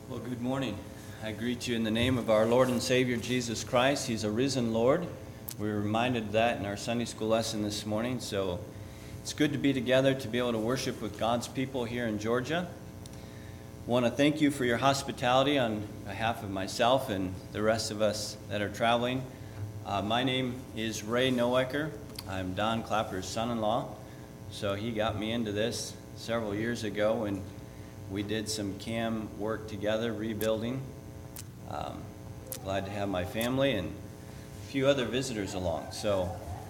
Well, good morning. I greet you in the name of our Lord and Savior, Jesus Christ. He's a risen Lord. We were reminded of that in our Sunday school lesson this morning. So it's good to be together, to be able to worship with God's people here in Georgia. I want to thank you for your hospitality on behalf of myself and the rest of us that are traveling. My name is Ray Noecker. I'm Don Clapper's son-in-law. So he got me into this several years ago when we did some CAM work together, rebuilding. Glad to have my family and a few other visitors along. So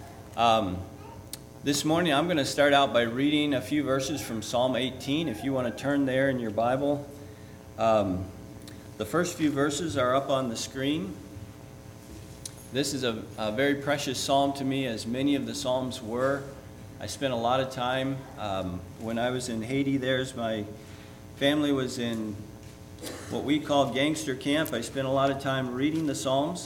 this morning I'm going to start out by reading a few verses from Psalm 18. If you want to turn there in your Bible. The first few verses are up on the screen. This is a very precious psalm to me, as many of the psalms were. I spent a lot of time when I was in Haiti. There's my family was in what we call gangster camp. I spent a lot of time reading the Psalms.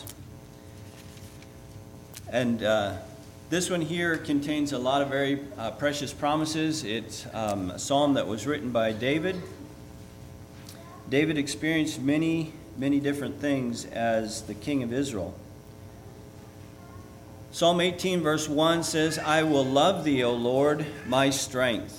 And this one here contains a lot of very precious promises. It's a psalm that was written by David. David experienced many, many different things as the king of Israel. Psalm 18 verse 1 says, "I will love thee, O Lord, my strength.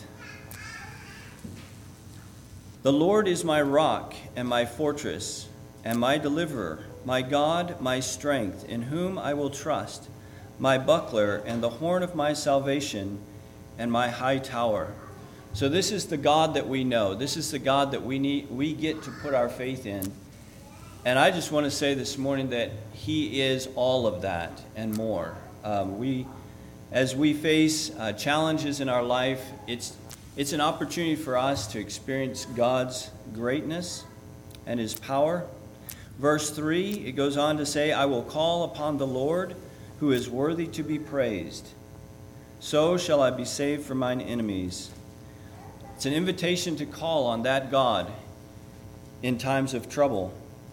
The Lord is my rock and my fortress and my deliverer, my God, my strength, in whom I will trust, my buckler and the horn of my salvation and my high tower." So this is the God that we know. This is the God that we get to put our faith in. And I just want to say this morning that He is all of that and more. As we face challenges in our life, it's an opportunity for us to experience God's greatness and His power. Verse 3, it goes on to say, "I will call upon the Lord, who is worthy to be praised. So shall I be saved from mine enemies." It's an invitation to call on that God in times of trouble.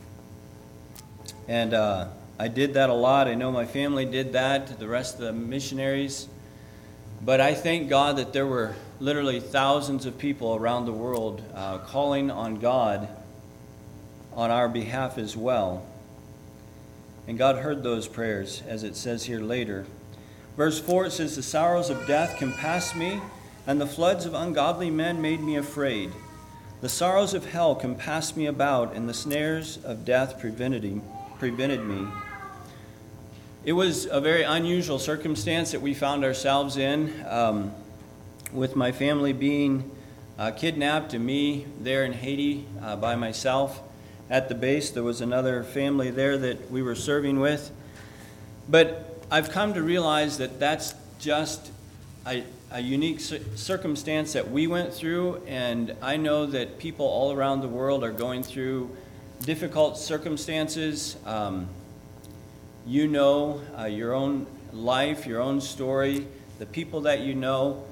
And I did that a lot. I know my family did that, the rest of the missionaries. But I thank God that there were literally thousands of people around the world calling on God on our behalf as well. And God heard those prayers, as it says here later. Verse 4, it says, "The sorrows of death compassed me, and the floods of ungodly men made me afraid. The sorrows of hell compassed me about, and the snares of death prevented me." It was a very unusual circumstance that we found ourselves in, with my family being kidnapped and me there in Haiti by myself at the base. There was another family there that we were serving with. But I've come to realize that that's just a unique circumstance that we went through, and I know that people all around the world are going through difficult circumstances. You know your own life, your own story, the people that you know.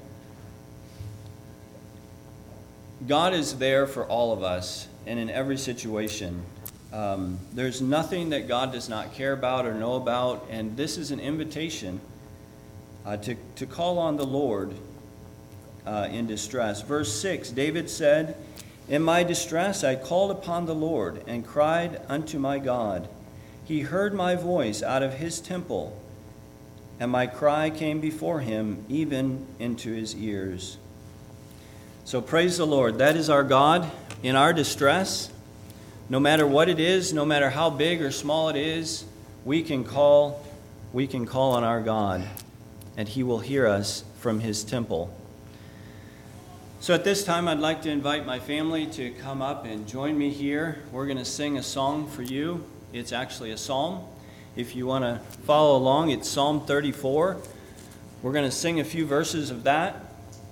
God is there for all of us and in every situation. There's nothing that God does not care about or know about, and this is an invitation to call on the Lord in distress. Verse 6, David said, "In my distress I called upon the Lord and cried unto my God. He heard my voice out of His temple, and my cry came before Him, even into His ears." So praise the Lord. That is our God in our distress. No matter what it is, no matter how big or small it is, we can call on our God, and He will hear us from His temple. So at this time, I'd like to invite my family to come up and join me here. We're going to sing a song for you. It's actually a psalm. If you want to follow along, it's Psalm 34. We're going to sing a few verses of that.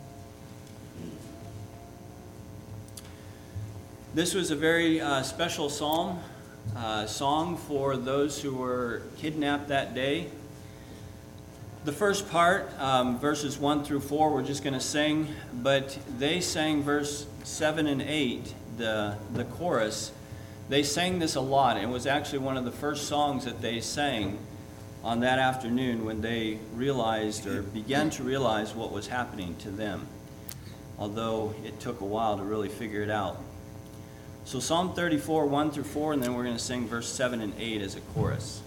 This was a very special song for those who were kidnapped that day. The first part, verses 1 through 4, we're just going to sing, but they sang verse 7 and 8, the chorus. They sang this a lot. It was actually one of the first songs that they sang on that afternoon when they realized or began to realize what was happening to them, although it took a while to really figure it out. So Psalm 34, 1 through 4, and then we're going to sing verse 7 and 8 as a chorus.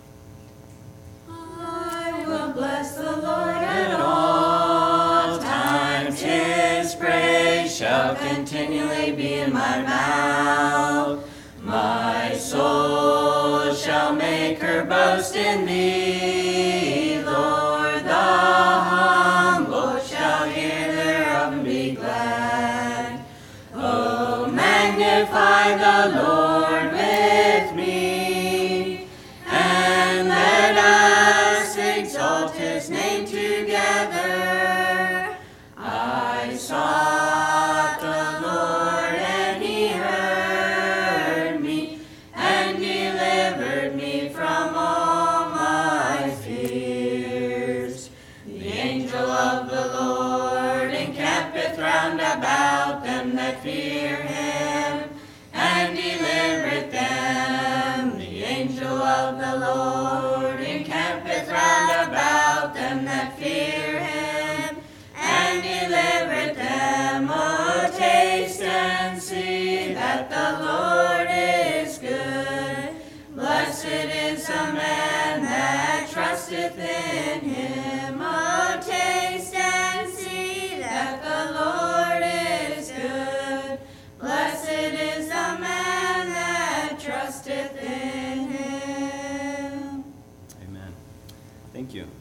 I will bless the Lord at all times. His praise shall continually be in my mouth. My soul shall make her boast in thee, Lord. The humble shall hear thereof and be glad. Oh, magnify the Lord with me, and let us exalt his name together. I sought the Lord, and he heard me, and delivered me from all my fears. The angel of the Lord encampeth round about them that fear him, and delivereth them. The angel of the Lord encampeth round about them that fear him, and delivereth them. Oh, taste and see that the Lord is good. Blessed is the man that trusteth in him. Oh, taste and see that the Lord is good. Blessed is the man that trusteth in him. Amen. Thank you.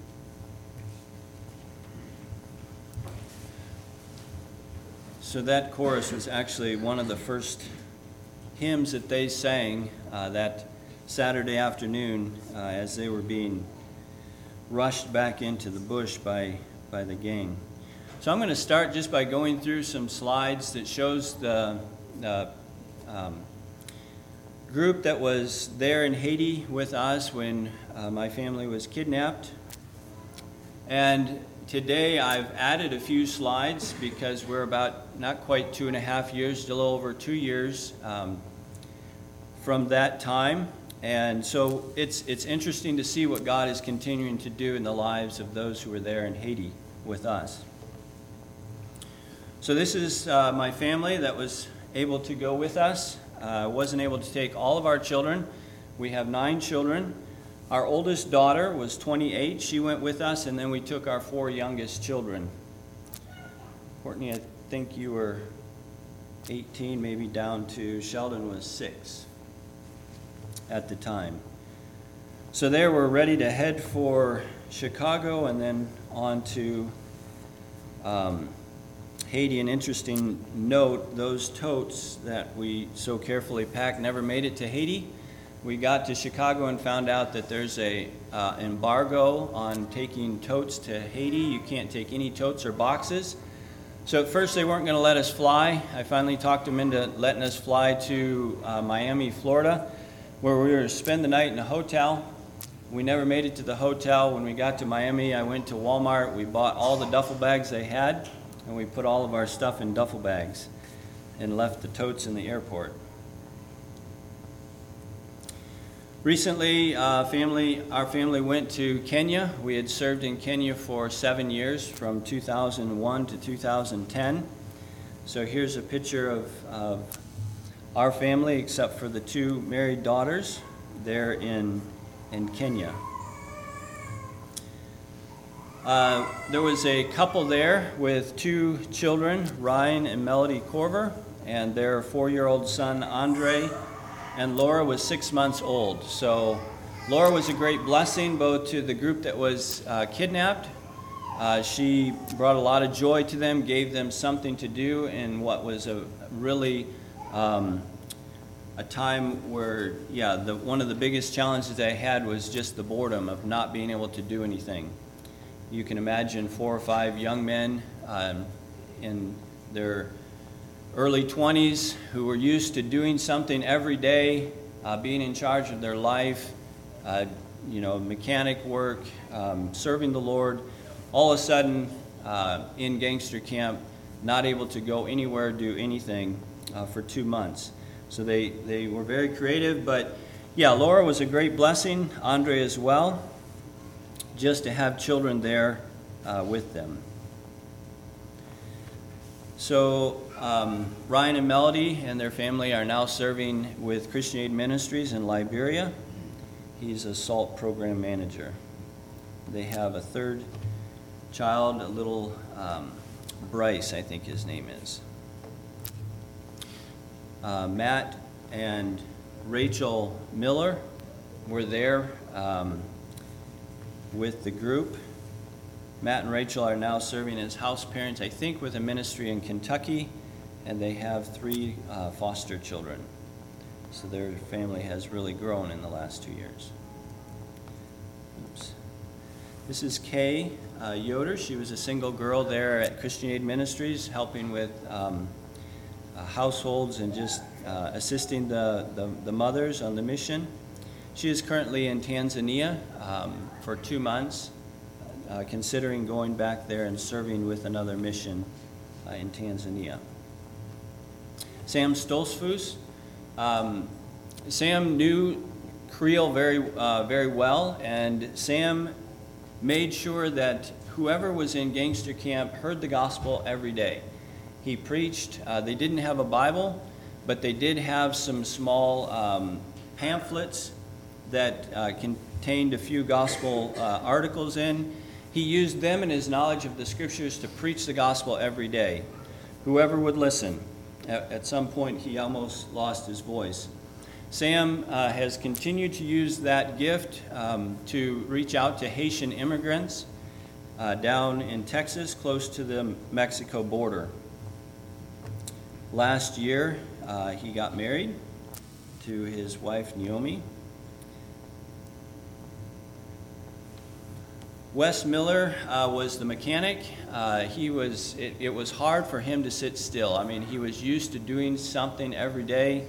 So that chorus was actually one of the first hymns that they sang that Saturday afternoon as they were being rushed back into the bush by the gang. So I'm going to start just by going through some slides that shows the group that was there in Haiti with us when my family was kidnapped. And today I've added a few slides because we're about not quite 2.5 years, a little over 2 years from that time. And so it's interesting to see what God is continuing to do in the lives of those who were there in Haiti with us. So this is my family that was able to go with us. Wasn't able to take all of our children. We have 9 children. Our oldest daughter was 28. She went with us, and then we took our 4 youngest children. Courtney, I think you were 18, maybe down to Sheldon was 6 at the time. So there we're ready to head for Chicago and then on to Haiti. An interesting note, those totes that we so carefully packed never made it to Haiti. We got to Chicago and found out that there's a embargo on taking totes to Haiti. You can't take any totes or boxes. So at first they weren't going to let us fly. I finally talked them into letting us fly to Miami, Florida, where we were to spend the night in a hotel. We never made it to the hotel. When we got to Miami, I went to Walmart. We bought all the duffel bags they had, and we put all of our stuff in duffel bags and left the totes in the airport. Recently, our family went to Kenya. We had served in Kenya for 7 years, from 2001 to 2010. So here's a picture of our family, except for the 2 married daughters there in Kenya. There was a couple there with 2 children, Ryan and Melody Corver, and their 4-year-old son, Andre, and Laura was 6 months old. So Laura was a great blessing both to the group that was kidnapped. She brought a lot of joy to them, gave them something to do in what was a really a time where, one of the biggest challenges they had was just the boredom of not being able to do anything. You can imagine 4 or 5 young men in their early 20s who were used to doing something every day, being in charge of their life, mechanic work, serving the Lord, all of a sudden in gangster camp, not able to go anywhere, do anything for 2 months. So they were very creative, but Laura was a great blessing, Andre as well, just to have children there with them. So Ryan and Melody and their family are now serving with Christian Aid Ministries in Liberia. He's a SALT program manager. They have a third child, a little Bryce, I think his name is. Matt and Rachel Miller were there with the group. Matt and Rachel are now serving as house parents, I think, with a ministry in Kentucky, and they have 3 foster children. So their family has really grown in the last 2 years. Oops. This is Kay Yoder. She was a single girl there at Christian Aid Ministries, helping with households and just assisting the mothers on the mission. She is currently in Tanzania for 2 months, considering going back there and serving with another mission in Tanzania. Sam Stolzfus. Sam knew Creole very well, and Sam made sure that whoever was in gangster camp heard the gospel every day. He preached. They didn't have a Bible, but they did have some small pamphlets that contained a few gospel articles in. He used them and his knowledge of the scriptures to preach the gospel every day. Whoever would listen. At some point, he almost lost his voice. Sam has continued to use that gift to reach out to Haitian immigrants down in Texas, close to the Mexico border. Last year, he got married to his wife, Naomi. Wes Miller was the mechanic. It was hard for him to sit still. I mean, he was used to doing something every day.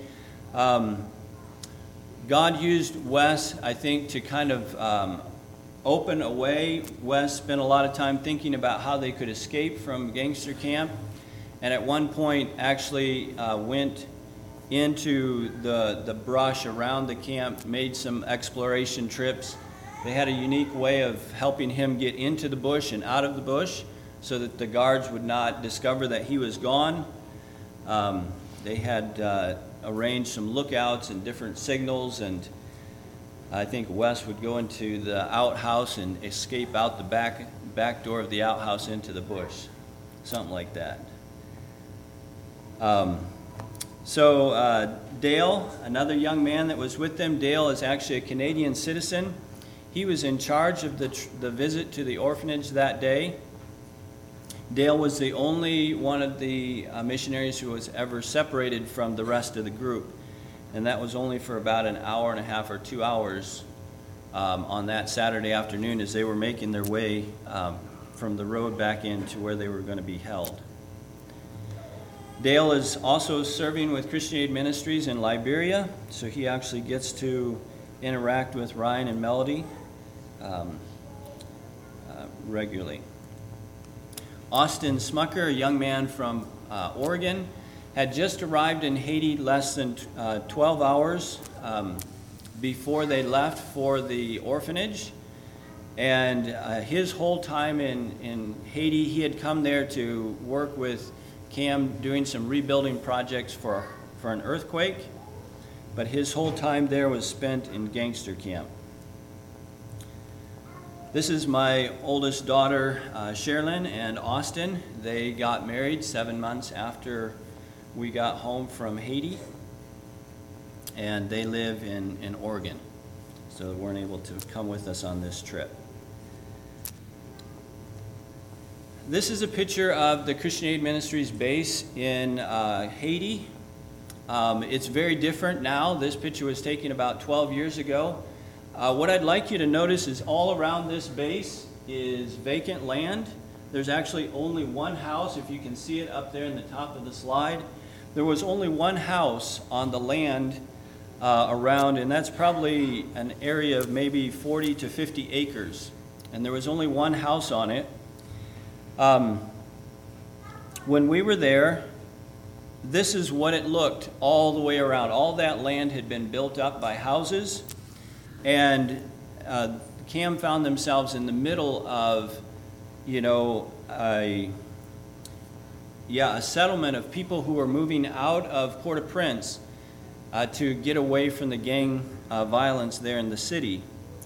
God used Wes, I think, to kind of open a way. Wes spent a lot of time thinking about how they could escape from gangster camp, and at one point actually went into the brush around the camp, made some exploration trips. They had a unique way of helping him get into the bush and out of the bush so that the guards would not discover that he was gone. They had arranged some lookouts and different signals, and I think Wes would go into the outhouse and escape out the back door of the outhouse into the bush, something like that. So Dale, another young man that was with them, Dale is actually a Canadian citizen. He was in charge of the visit to the orphanage that day. Dale was the only one of the missionaries who was ever separated from the rest of the group, and that was only for about an hour and a half or 2 hours on that Saturday afternoon as they were making their way from the road back into where they were going to be held. Dale is also serving with Christian Aid Ministries in Liberia, so he actually gets to interact with Ryan and Melody regularly. Austin Smucker, a young man from Oregon, had just arrived in Haiti less than 12 hours before they left for the orphanage. And his whole time in Haiti, he had come there to work with Cam doing some rebuilding projects for an earthquake. But his whole time there was spent in gangster camp. This is my oldest daughter, Sherilyn and Austin. They got married 7 months after we got home from Haiti, and they live in Oregon, so they weren't able to come with us on this trip. This is a picture of the Christian Aid Ministries base in Haiti. It's very different now. This picture was taken about 12 years ago. What I'd like you to notice is all around this base is vacant land. There's actually only one house, if you can see it up there in the top of the slide. There was only one house on the land around, and that's probably an area of maybe 40 to 50 acres. And there was only one house on it. When we were there, this is what it looked all the way around. All that land had been built up by houses, and Cam found themselves in the middle of, a settlement of people who were moving out of Port-au-Prince to get away from the gang violence there in the city.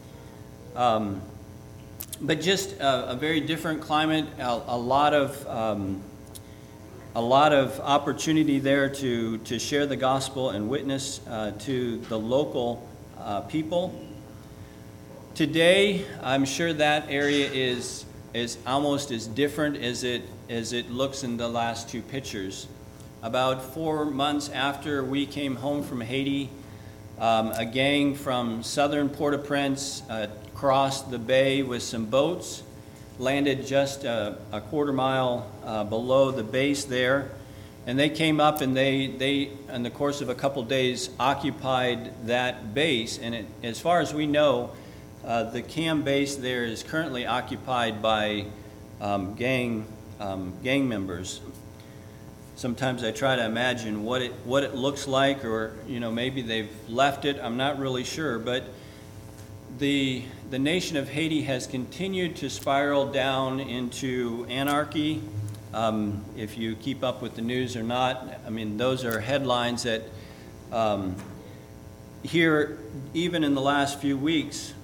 But just a very different climate, a lot of opportunity there to share the gospel and witness to the local people. Today, I'm sure that area is almost as different as it looks in the last two pictures. About 4 months after we came home from Haiti, a gang from southern Port-au-Prince crossed the bay with some boats, landed just a quarter mile below the base there, and they came up and they in the course of a couple days occupied that base. And as far as we know, the CAM base there is currently occupied by gang members. Sometimes I try to imagine what it looks like, or maybe they've left it. I'm not really sure, but the nation of Haiti has continued to spiral down into anarchy. If you keep up with the news or not, I mean, those are headlines that here, even in the last few weeks,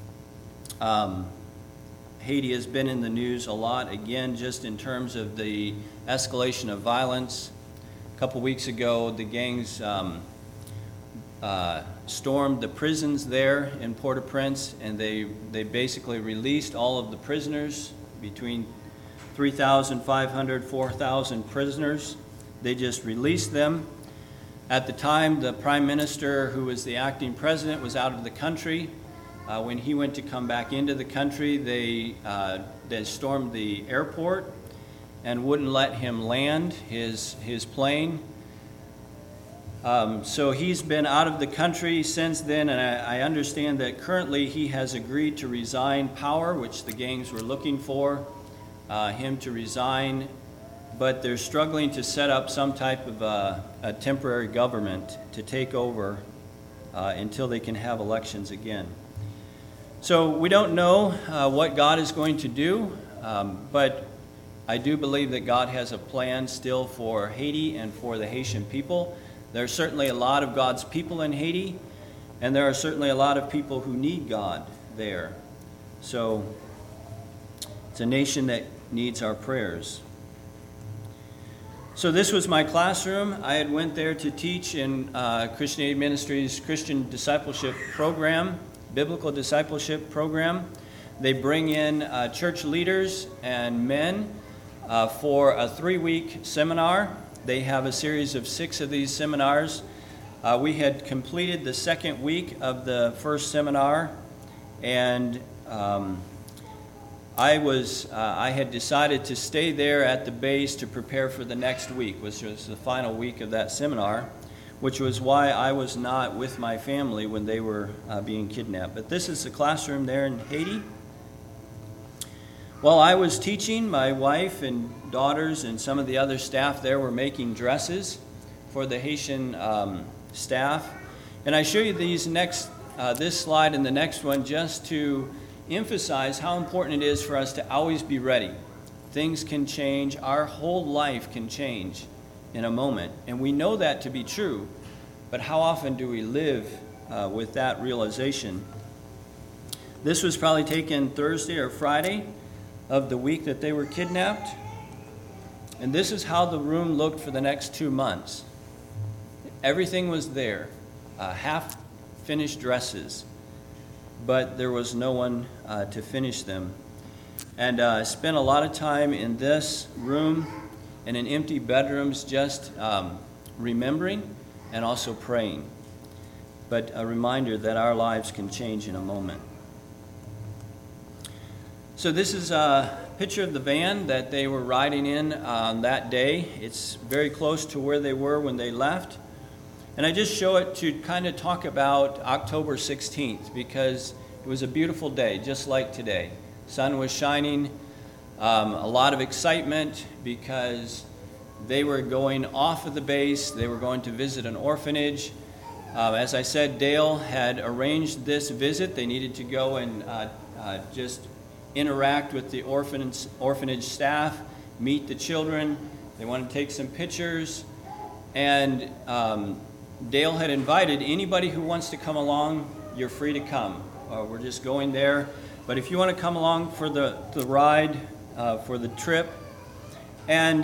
Haiti has been in the news a lot, again, just in terms of the escalation of violence. A couple weeks ago, the gangs stormed the prisons there in Port-au-Prince, and they basically released all of the prisoners, between 3,500, 4,000 prisoners. They just released them. At the time, the prime minister, who was the acting president, was out of the country. When he went to come back into the country, they stormed the airport and wouldn't let him land his plane. So he's been out of the country since then, and I understand that currently he has agreed to resign power, which the gangs were looking for him to resign, but they're struggling to set up some type of a temporary government to take over until they can have elections again. So we don't know what God is going to do, but I do believe that God has a plan still for Haiti and for the Haitian people. There are certainly a lot of God's people in Haiti, and there are certainly a lot of people who need God there. So it's a nation that needs our prayers. So this was my classroom. I had went there to teach in Christian Aid Ministries' Christian Discipleship Program, Biblical Discipleship Program. They bring in church leaders and men for a 3-week seminar. They have a series of 6 of these seminars. We had completed the second week of the first seminar, and I had decided to stay there at the base to prepare for the next week, which was the final week of that seminar, which was why I was not with my family when they were being kidnapped. But this is the classroom there in Haiti. While I was teaching, my wife and daughters and some of the other staff there were making dresses for the Haitian staff. And I show you this slide and the next one just to emphasize how important it is for us to always be ready. Things can change. Our whole life can change in a moment. And we know that to be true. But how often do we live with that realization? This was probably taken Thursday or Friday of the week that they were kidnapped. And this is how the room looked for the next 2 months. Everything was there, half-finished dresses, but there was no one to finish them. And I spent a lot of time in this room and in empty bedrooms just remembering and also praying. But a reminder that our lives can change in a moment. So this is a picture of the van that they were riding in on that day. It's very close to where they were when they left. And I just show it to kind of talk about October 16th because it was a beautiful day, just like today. Sun was shining, a lot of excitement because they were going off of the base. They were going to visit an orphanage. As I said, Dale had arranged this visit. They needed to go and just interact with the orphanage staff, meet the children, They wanted to take some pictures, and Dale had invited anybody who wants to come along, you're free to come. We're just going there. But if you want to come along for the ride, for the trip. And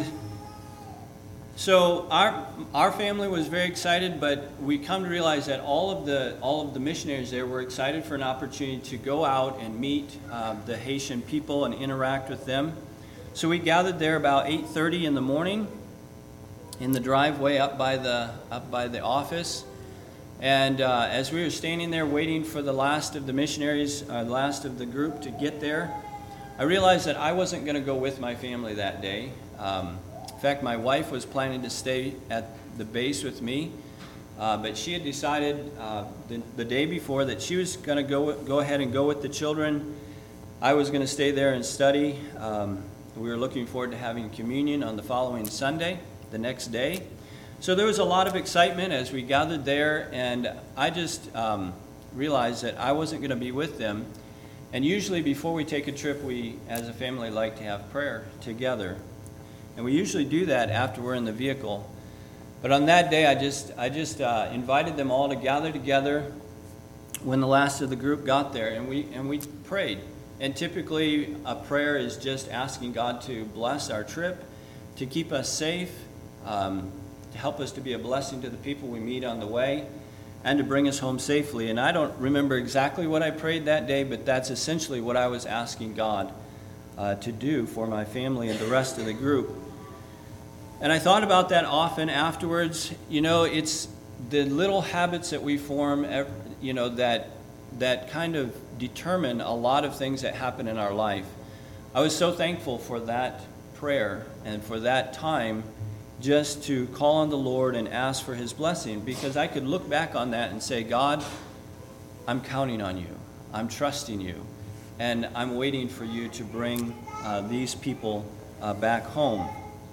so our family was very excited, but we come to realize that all of the missionaries there were excited for an opportunity to go out and meet the Haitian people and interact with them. So we gathered there about 8:30 in the morning in the driveway up by the office. And as we were standing there waiting for the last of the missionaries, last of the group to get there, I realized that I wasn't going to go with my family that day. In fact, my wife was planning to stay at the base with me, but she had decided the day before that she was going to go ahead and go with the children. I was going to stay there and study. We were looking forward to having communion on the following Sunday, the next day. So there was a lot of excitement as we gathered there, and I just realized that I wasn't going to be with them. And usually before we take a trip, we as a family like to have prayer together. And we usually do that after we're in the vehicle. But on that day, I just invited them all to gather together when the last of the group got there, and we prayed. And typically, a prayer is just asking God to bless our trip, to keep us safe, to help us to be a blessing to the people we meet on the way, and to bring us home safely. And I don't remember exactly what I prayed that day, but that's essentially what I was asking God to do for my family and the rest of the group. And I thought about that often afterwards. You know, it's the little habits that we form, you know, that kind of determine a lot of things that happen in our life. I was so thankful for that prayer and for that time just to call on the Lord and ask for His blessing, because I could look back on that and say, God, I'm counting on you. I'm trusting you. And I'm waiting for you to bring these people back home.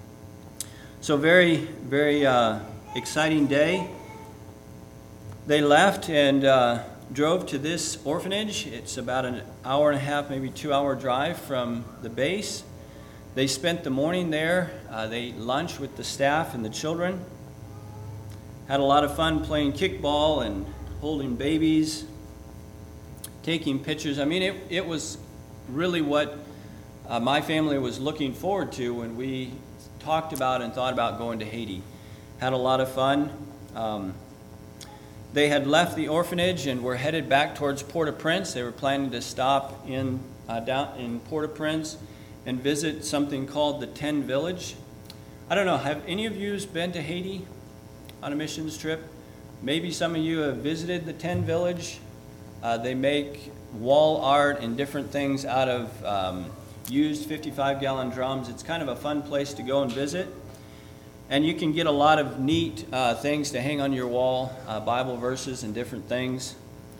So very, very exciting day. They left and drove to this orphanage. It's about an hour and a half, maybe 2-hour drive from the base. They spent the morning there. They ate lunch with the staff and the children. Had a lot of fun playing kickball and holding babies, taking pictures. I mean, it was really what my family was looking forward to when we talked about and thought about going to Haiti. Had a lot of fun. They had left the orphanage and were headed back towards Port-au-Prince. They were planning to stop down in Port-au-Prince and visit something called the Ten Village. I don't know, have any of you been to Haiti on a missions trip? Maybe some of you have visited the Ten Village. They make wall art and different things out of used 55-gallon drums. It's kind of a fun place to go and visit. And you can get a lot of neat things to hang on your wall, Bible verses and different things.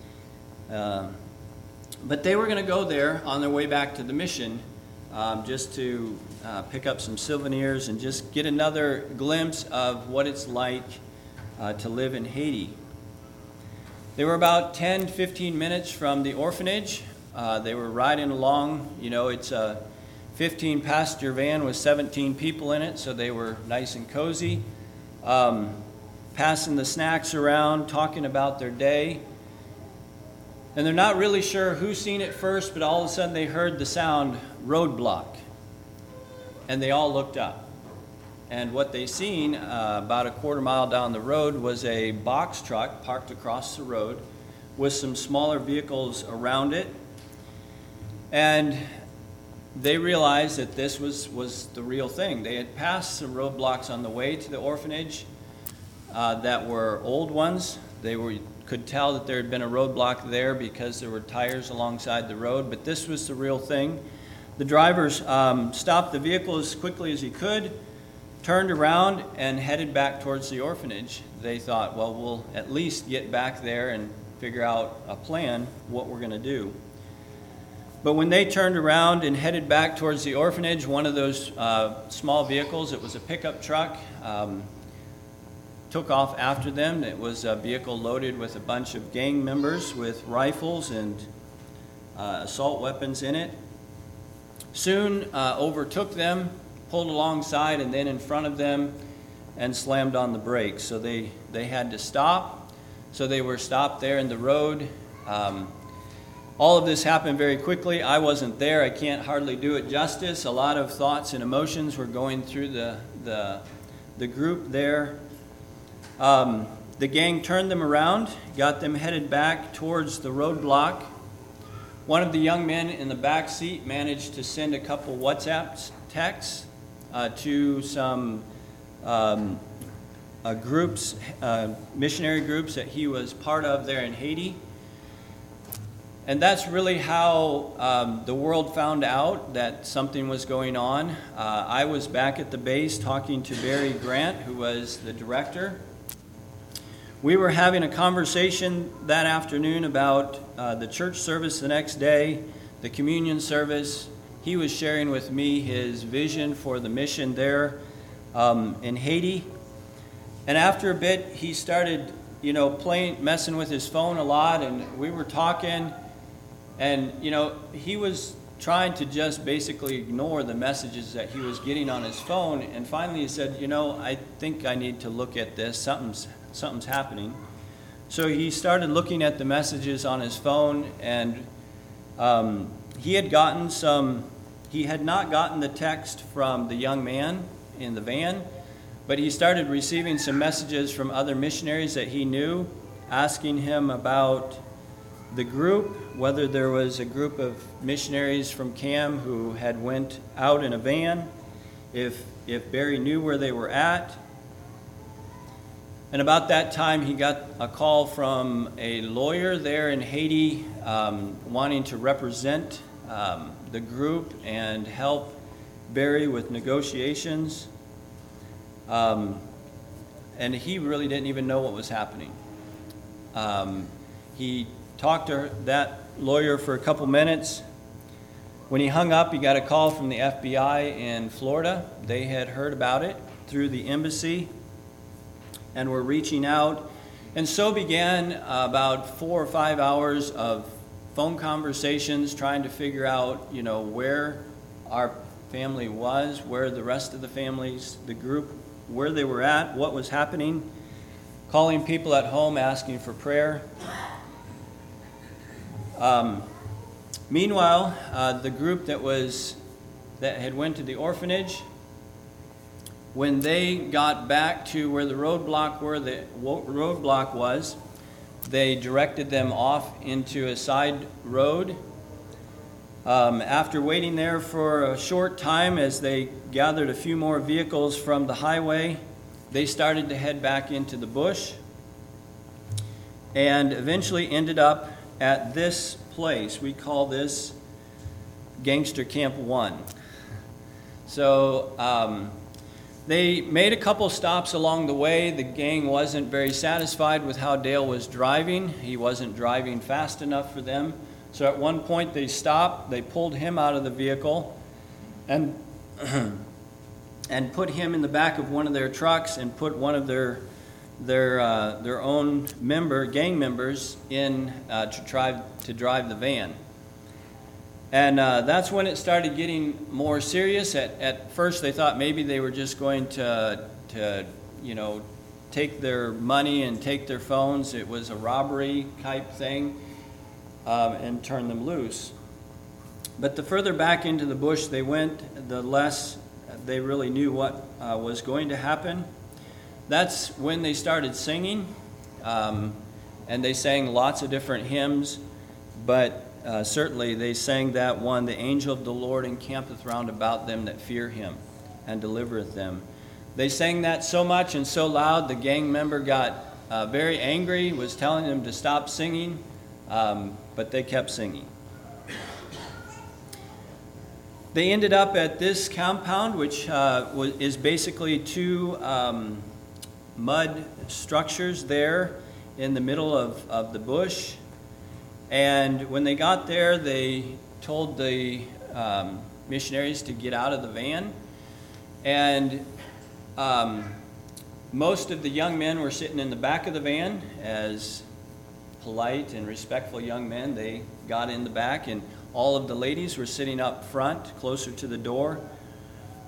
But they were going to go there on their way back to the mission just to pick up some souvenirs and just get another glimpse of what it's like to live in Haiti. They were about 10, 15 minutes from the orphanage. They were riding along. You know, it's a 15-passenger van with 17 people in it, so they were nice and cozy. Passing the snacks around, talking about their day. And they're not really sure who seen it first, but all of a sudden they heard the sound, roadblock. And they all looked up. And what they seen about a quarter mile down the road was a box truck parked across the road with some smaller vehicles around it. And they realized that this was the real thing. They had passed some roadblocks on the way to the orphanage that were old ones. Could tell that there had been a roadblock there because there were tires alongside the road, but this was the real thing. The drivers stopped the vehicle as quickly as he could, turned around, and headed back towards the orphanage. They thought, well, we'll at least get back there and figure out a plan, what we're going to do. But when they turned around and headed back towards the orphanage, one of those small vehicles, it was a pickup truck, took off after them. It was a vehicle loaded with a bunch of gang members with rifles and assault weapons in it. Soon overtook them, pulled alongside and then in front of them and slammed on the brakes. So they had to stop. So they were stopped there in the road. All of this happened very quickly. I wasn't there. I can't hardly do it justice. A lot of thoughts and emotions were going through the group there. The gang turned them around, got them headed back towards the roadblock. One of the young men in the back seat managed to send a couple WhatsApp texts to some groups, missionary groups that he was part of there in Haiti. And that's really how the world found out that something was going on. I was back at the base talking to Barry Grant, who was the director. We were having a conversation that afternoon about the church service the next day, the communion service. He was sharing with me his vision for the mission there in Haiti. And after a bit, he started, messing with his phone a lot, and we were talking. And, he was trying to just basically ignore the messages that he was getting on his phone. And finally he said, I think I need to look at this. Something's happening. So he started looking at the messages on his phone, and he had not gotten the text from the young man in the van, but he started receiving some messages from other missionaries that he knew, asking him about the group, whether there was a group of missionaries from CAM who had went out in a van, if Barry knew where they were at. And about that time, he got a call from a lawyer there in Haiti wanting to represent the group and help Barry with negotiations. And he really didn't even know what was happening. He talked to that lawyer for a couple minutes. When he hung up, he got a call from the FBI in Florida. They had heard about it through the embassy and were reaching out. And so began about 4 or 5 hours of phone conversations trying to figure out, where our family was, where the rest of the families, the group, where they were at, what was happening, calling people at home, asking for prayer. Meanwhile, the group that had went to the orphanage, when they got back to where the roadblock was, they directed them off into a side road. After waiting there for a short time as they gathered a few more vehicles from the highway, they started to head back into the bush and eventually ended up at this place. We call this Gangster Camp 1. So they made a couple stops along the way. The gang wasn't very satisfied with how Dale was driving. He wasn't driving fast enough for them. So at one point they stopped, they pulled him out of the vehicle and put him in the back of one of their trucks and put one of their own gang members in to drive the van. And that's when it started getting more serious. At first they thought maybe they were just going to take their money and take their phones. It was a robbery type thing, and turn them loose. But the further back into the bush they went, the less they really knew what was going to happen. That's when they started singing, and they sang lots of different hymns, but certainly they sang that one, "The angel of the Lord encampeth round about them that fear him, and delivereth them." They sang that so much and so loud, the gang member got very angry, was telling them to stop singing, but they kept singing. They ended up at this compound, which is basically two mud structures there in the middle of the bush. And when they got there, they told the missionaries to get out of the van. And most of the young men were sitting in the back of the van. As polite and respectful young men, they got in the back, and all of the ladies were sitting up front, closer to the door.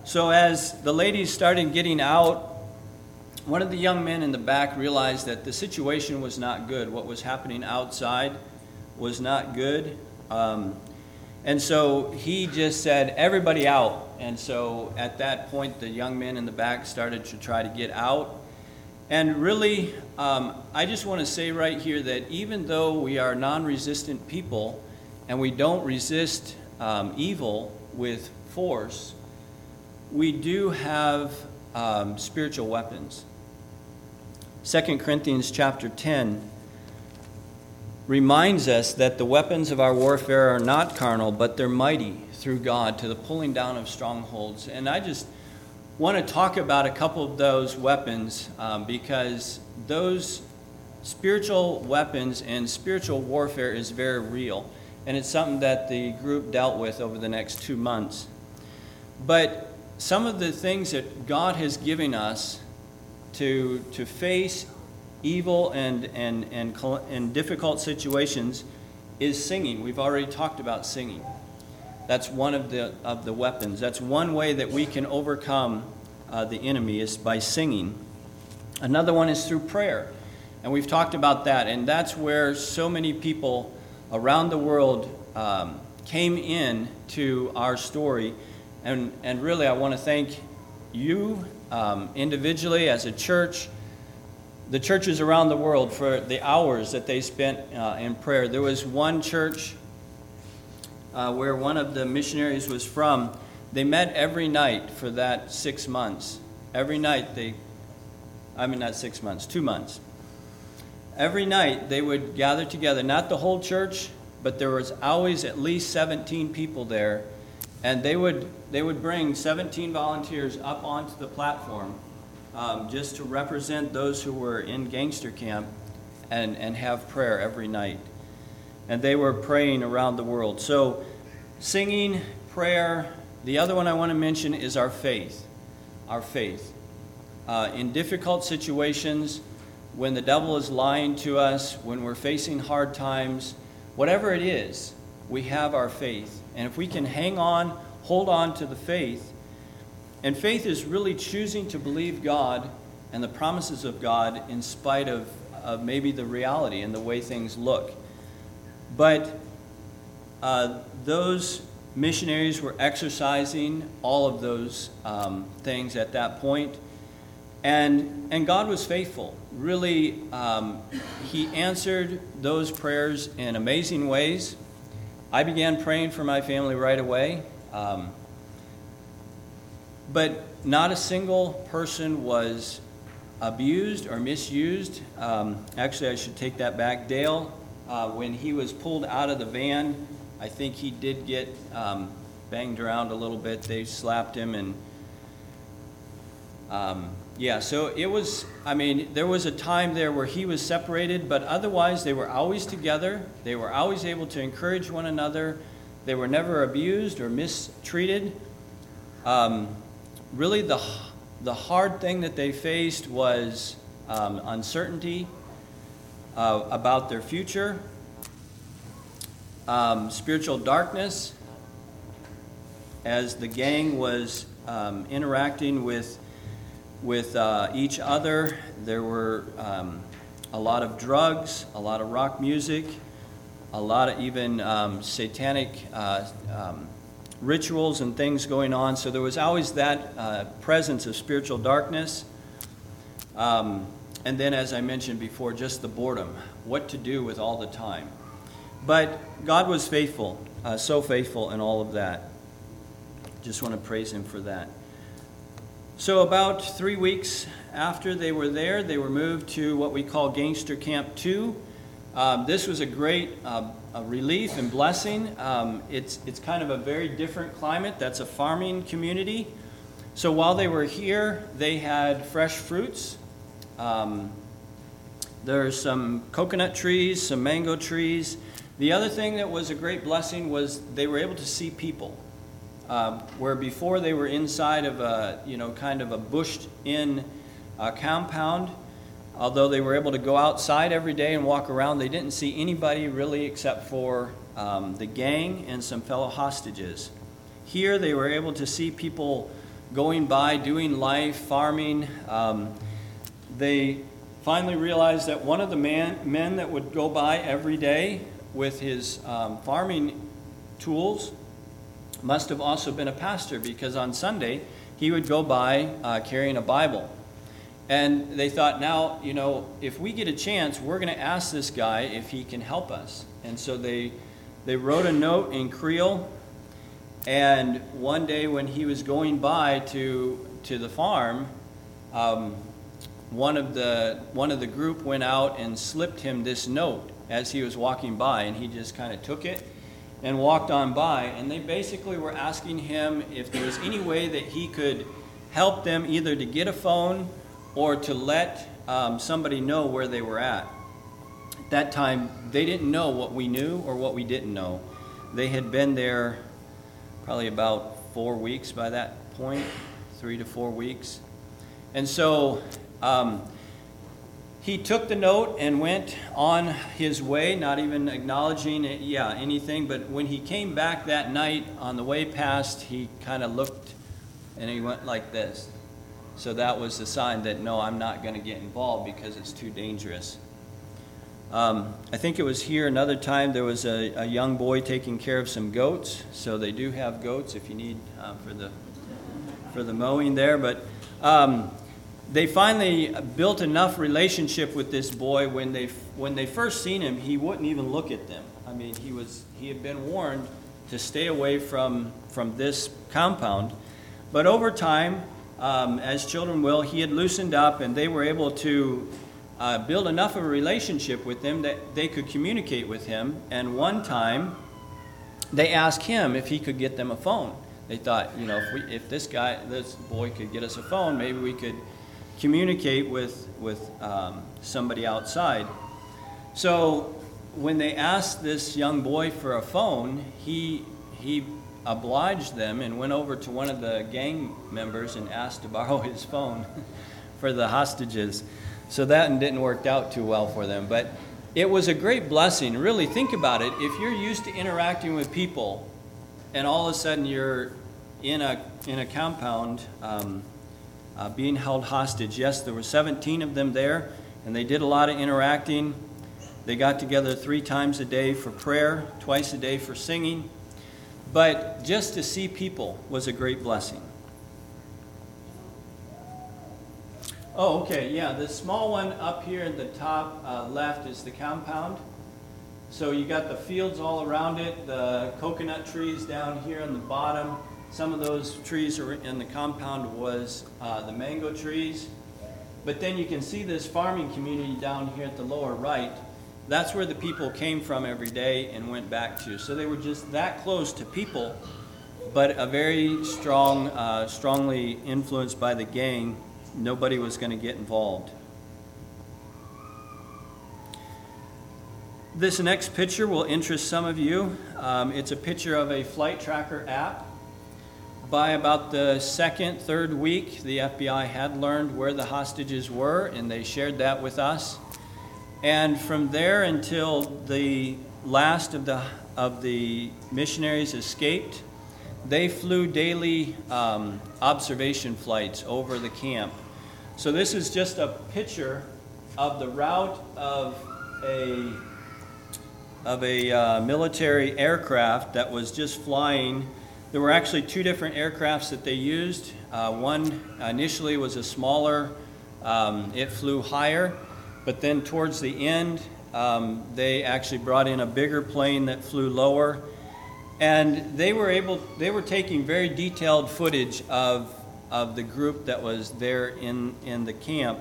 So as the ladies started getting out, one of the young men in the back realized that the situation was not good. What was happening outside was not good. And so he just said, everybody out. And so at that point, the young men in the back started to try to get out. And really, I just want to say right here that even though we are non-resistant people and we don't resist evil with force, we do have spiritual weapons. 2 Corinthians chapter 10 reminds us that the weapons of our warfare are not carnal, but they're mighty through God to the pulling down of strongholds. And I just want to talk about a couple of those weapons because those spiritual weapons and spiritual warfare is very real. And it's something that the group dealt with over the next 2 months. But some of the things that God has given us to face evil and difficult situations is singing. We've already talked about singing. That's one of the weapons. That's one way that we can overcome the enemy is by singing. Another one is through prayer, and we've talked about that. And that's where so many people around the world came in to our story. And really, I want to thank you individually as a church, the churches around the world for the hours that they spent in prayer. There was one church where one of the missionaries was from. They met every night for that 6 months. Every night 2 months. Every night they would gather together, not the whole church, but there was always at least 17 people there. And they would bring 17 volunteers up onto the platform just to represent those who were in gangster camp and have prayer every night. And they were praying around the world. So singing, prayer. The other one I want to mention is our faith. Our faith. In difficult situations, when the devil is lying to us, when we're facing hard times, whatever it is, we have our faith. And if we can hold on to the faith, and faith is really choosing to believe God and the promises of God in spite of maybe the reality and the way things look. But those missionaries were exercising all of those things at that point. And God was faithful. Really, He answered those prayers in amazing ways. I began praying for my family right away. But not a single person was abused or misused. Actually, I should take that back. Dale, when he was pulled out of the van, I think he did get banged around a little bit. They slapped him and so it was, there was a time there where he was separated, but otherwise they were always together. They were always able to encourage one another. They were never abused or mistreated. Really, the hard thing that they faced was uncertainty about their future, spiritual darkness, as the gang was interacting with each other. There were a lot of drugs, a lot of rock music, a lot of even satanic rituals and things going on. So there was always that presence of spiritual darkness. And then, as I mentioned before, just the boredom, what to do with all the time. But God was faithful, so faithful in all of that. Just want to praise Him for that. So about 3 weeks after they were there, they were moved to what we call Gangster Camp 2. This was a great relief and blessing. It's kind of a very different climate. That's a farming community. So while they were here, they had fresh fruits. There's some coconut trees, some mango trees. The other thing that was a great blessing was they were able to see people. Where before they were inside of kind of a bushed-in compound. Although they were able to go outside every day and walk around, they didn't see anybody really except for the gang and some fellow hostages. Here they were able to see people going by, doing life, farming. They finally realized that one of the men that would go by every day with his farming tools must have also been a pastor, because on Sunday he would go by carrying a Bible. And they thought, now, if we get a chance, we're going to ask this guy if he can help us. And so they wrote a note in Creole, and one day when he was going by to the farm, one of the group went out and slipped him this note as he was walking by, and he just kind of took it and walked on by. And they basically were asking him if there was any way that he could help them either to get a phone or to let somebody know where they were at. At that time, they didn't know what we knew or what we didn't know. They had been there probably about 4 weeks by that point, 3 to 4 weeks. And so he took the note and went on his way, not even acknowledging anything. But when he came back that night on the way past, he kind of looked and he went like this. So that was the sign that, no, I'm not going to get involved because it's too dangerous. I think it was here another time there was a young boy taking care of some goats. So they do have goats if you need for the mowing there. But they finally built enough relationship with this boy. When they first seen him, he wouldn't even look at them. I mean, he had been warned to stay away from this compound. But over time, as children will, he had loosened up, and they were able to build enough of a relationship with him that they could communicate with him. And one time, they asked him if he could get them a phone. They thought, if this boy could get us a phone, maybe we could communicate with somebody outside. So when they asked this young boy for a phone, he obliged them and went over to one of the gang members and asked to borrow his phone for the hostages. So that didn't work out too well for them. But it was a great blessing. Really, think about it. If you're used to interacting with people and all of a sudden you're in a compound being held hostage. Yes, there were 17 of them there, and they did a lot of interacting. They got together 3 times a day for prayer, twice a day for singing. But just to see people was a great blessing. Oh, okay, yeah, the small one up here at the top left is the compound. So you got the fields all around it, the coconut trees down here on the bottom. Some of those trees are in the compound was the mango trees. But then you can see this farming community down here at the lower right. That's where the people came from every day and went back to. So they were just that close to people, but a very strongly influenced by the gang. Nobody was going to get involved. This next picture will interest some of you. It's a picture of a flight tracker app. By about the second, third week, the FBI had learned where the hostages were, and they shared that with us. And from there until the last of the missionaries escaped, they flew daily observation flights over the camp. So this is just a picture of the route of a military aircraft that was just flying. There were actually 2 different aircrafts that they used. One initially was a smaller, it flew higher, but then towards the end, they actually brought in a bigger plane that flew lower. And they were taking very detailed footage of the group that was there in the camp.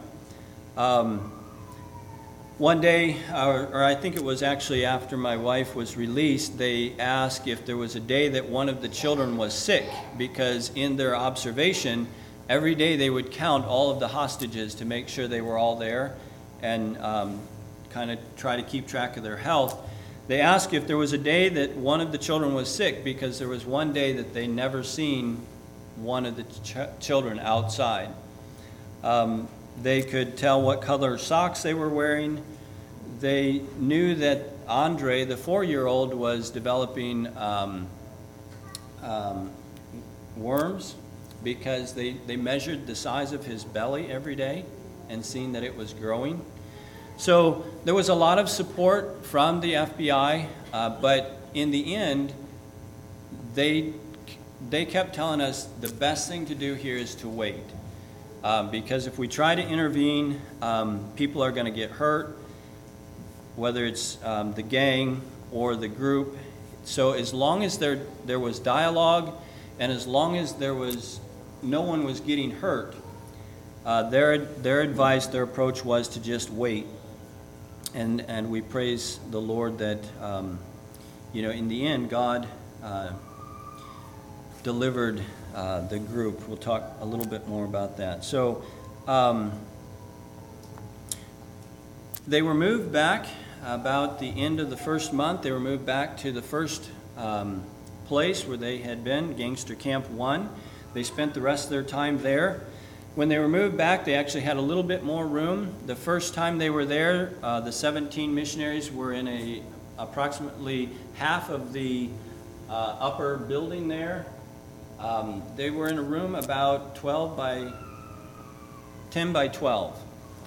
One day, or I think it was actually after my wife was released, they asked if there was a day that one of the children was sick, because in their observation, every day they would count all of the hostages to make sure they were all there and kind of try to keep track of their health. They asked if there was a day that one of the children was sick, because there was one day that they never seen one of the children outside. They could tell what color socks they were wearing. They knew that Andre, the 4-year-old, was developing worms, because they measured the size of his belly every day and seen that it was growing. So there was a lot of support from the FBI, but in the end, they kept telling us the best thing to do here is to wait. Because if we try to intervene, people are going to get hurt, whether it's the gang or the group. So as long as there was dialogue, and as long as no one was getting hurt, their advice, their approach was to just wait. And we praise the Lord that, in the end, God delivered the group. We'll talk a little bit more about that. So they were moved back about the end of the first month. They were moved back to the first place where they had been, Gangster Camp 1. They spent the rest of their time there. When they were moved back, they actually had a little bit more room. The first time they were there, the 17 missionaries were in approximately half of the upper building there. They were in a room about 10 by 12.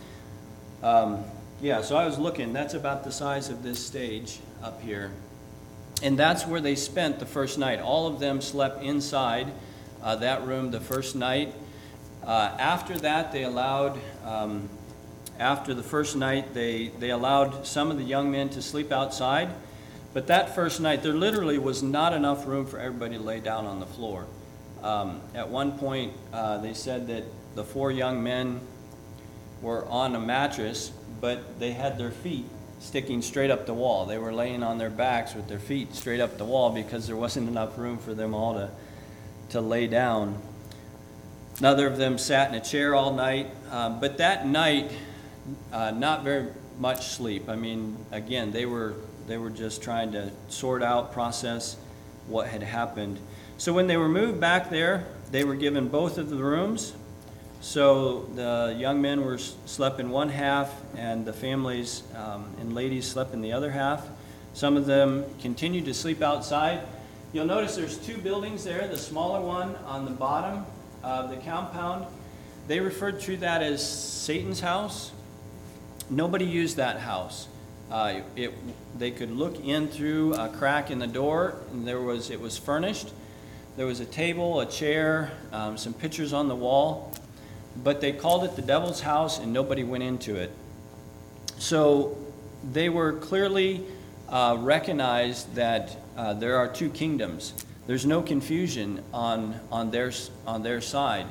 So I was looking. That's about the size of this stage up here. And that's where they spent the first night. All of them slept inside that room the first night. After that, they allowed, after the first night, they allowed some of the young men to sleep outside. But that first night, there literally was not enough room for everybody to lay down on the floor. At one point, they said that the 4 young men were on a mattress, but they had their feet sticking straight up the wall. They were laying on their backs with their feet straight up the wall because there wasn't enough room for them all to lay down. Another of them sat in a chair all night, but that night, not very much sleep. I mean, again, they were just trying to sort out, process what had happened. So when they were moved back there, they were given both of the rooms. So the young men slept in one half, and the families and ladies slept in the other half. Some of them continued to sleep outside. You'll notice there's 2 buildings there. The smaller one on the bottom of the compound, they referred to that as Satan's house. Nobody used that house. They could look in through a crack in the door, and it was furnished. There was a table, a chair, some pictures on the wall, but they called it the devil's house, and nobody went into it. So they were clearly recognized that there are 2 kingdoms. There's no confusion on their side.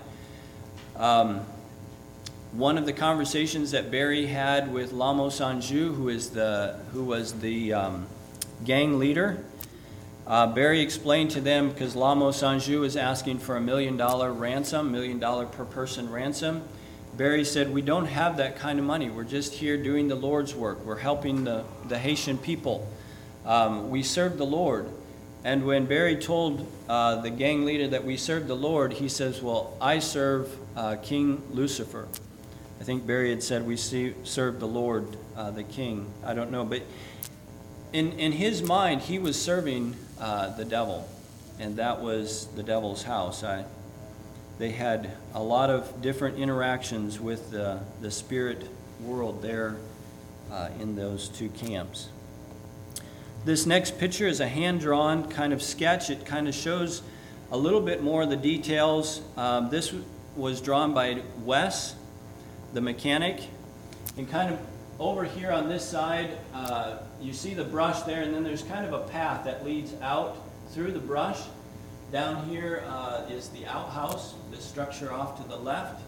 One of the conversations that Barry had with Lamo Sanju, who was the gang leader, Barry explained to them, because Lamo Sanju was asking for $1 million ransom, $1 million per person ransom. Barry said, we don't have that kind of money. We're just here doing the Lord's work. We're helping the Haitian people. We serve the Lord. And when Barry told the gang leader that we serve the Lord, he says, well, I serve King Lucifer. I think Barry had said we serve the Lord, the King. I don't know. But in his mind, he was serving the devil, and that was the devil's house. They had a lot of different interactions with the spirit world there in those 2 camps. This next picture is a hand-drawn kind of sketch. It kind of shows a little bit more of the details. This was drawn by Wes, the mechanic. And kind of over here on this side, you see the brush there, and then there's kind of a path that leads out through the brush. Down here is the outhouse, the structure off to the left.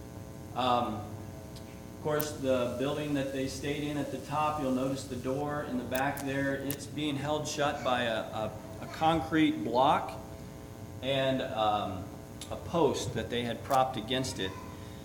Of course, the building that they stayed in at the top, you'll notice the door in the back there. It's being held shut by a concrete block and a post that they had propped against it.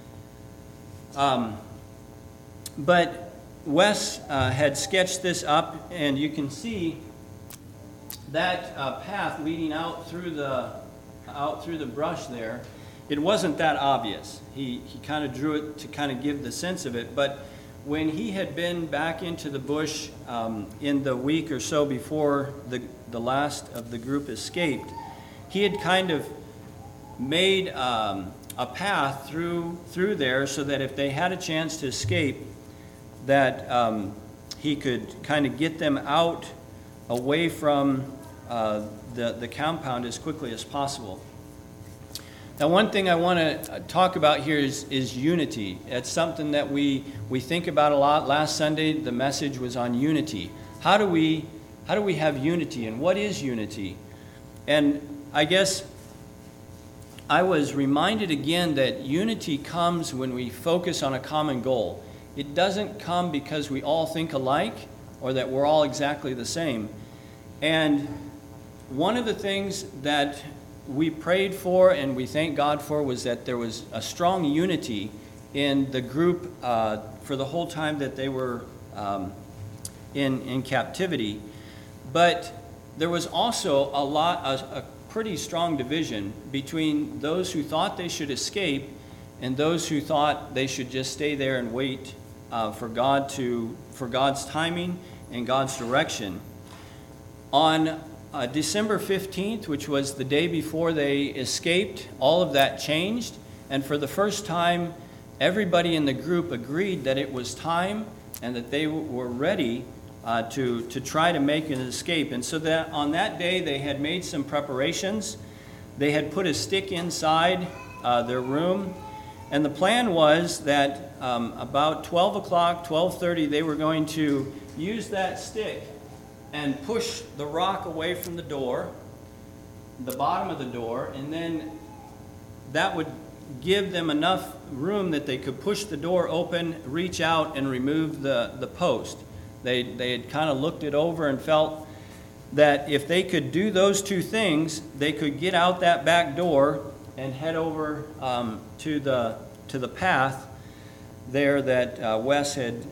But Wes had sketched this up, and you can see that path leading out through the brush there. It wasn't that obvious. He kind of drew it to kind of give the sense of it. But when he had been back into the bush in the week or so before the last of the group escaped, he had kind of made a path through there so that if they had a chance to escape, that he could kind of get them out away from the compound as quickly as possible. Now, one thing I want to talk about here is unity. It's something that we think about a lot. Last Sunday, the message was on unity. How do we have unity, and what is unity? And I guess I was reminded again that unity comes when we focus on a common goal. It doesn't come because we all think alike or that we're all exactly the same. And one of the things that we prayed for and we thank God for was that there was a strong unity in the group for the whole time that they were in captivity. But there was also a pretty strong division between those who thought they should escape and those who thought they should just stay there and wait for God's timing and God's direction. On December 15th, which was the day before they escaped, all of that changed, and for the first time, everybody in the group agreed that it was time and that they were ready to try to make an escape. And so that on that day, they had made some preparations. They had put a stick inside their room, and the plan was that about 12 o'clock, 12:30, they were going to use that stick and push the rock away from the door, the bottom of the door, and then that would give them enough room that they could push the door open, reach out, and remove the post. They had kind of looked it over and felt that if they could do those two things, they could get out that back door and head over to the path there that Wes had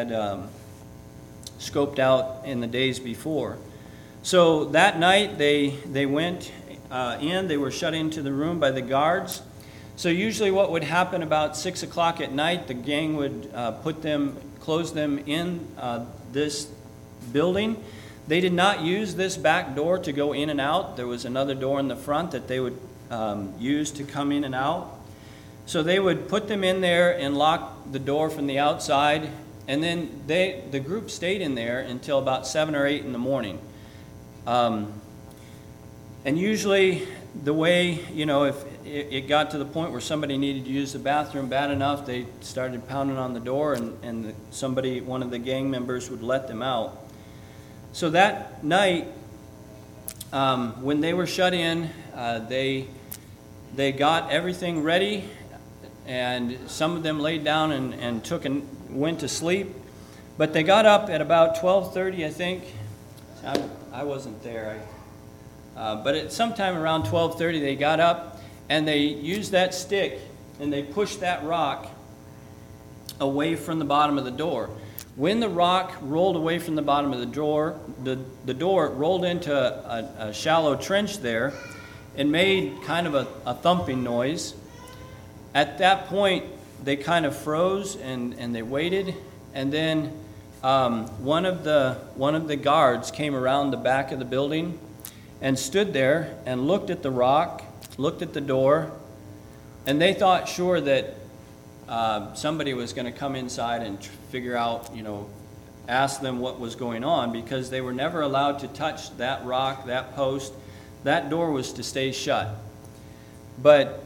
scoped out in the days before. So that night they went in. They were shut into the room by the guards. So usually what would happen about 6 o'clock at night, the gang would close them in this building. They did not use this back door to go in and out. There was another door in the front that they would use to come in and out. So they would put them in there and lock the door from the outside, and then the group stayed in there until about 7 or 8 in the morning. And usually the way, if it got to the point where somebody needed to use the bathroom bad enough, they started pounding on the door, and one of the gang members would let them out. So that night, when they were shut in, they got everything ready, and some of them laid down and went to sleep. But they got up at about 12:30, I think. I wasn't there. But at sometime around 12:30, they got up and they used that stick and they pushed that rock away from the bottom of the door. When the rock rolled away from the bottom of the door, the door rolled into a shallow trench there and made kind of a thumping noise. At that point, they kind of froze and they waited, and then one of the guards came around the back of the building and stood there and looked at the rock, looked at the door, and they thought sure that somebody was going to come inside and figure out, ask them what was going on, because they were never allowed to touch that rock, that post. That door was to stay shut. But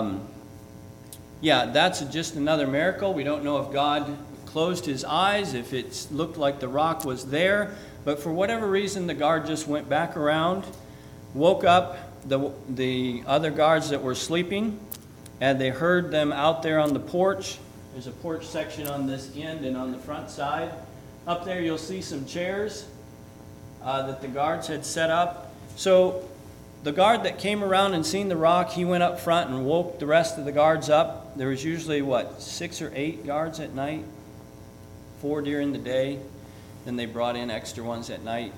that's just another miracle. We don't know if God closed his eyes, if it looked like the rock was there, but for whatever reason, the guard just went back around, woke up the other guards that were sleeping, and they heard them out there on the porch. There's a porch section on this end and on the front side. Up there you'll see some chairs that the guards had set up. So the guard that came around and seen the rock, he went up front and woke the rest of the guards up. There was usually, 6 or 8 guards at night? 4 during the day. Then they brought in extra ones at night.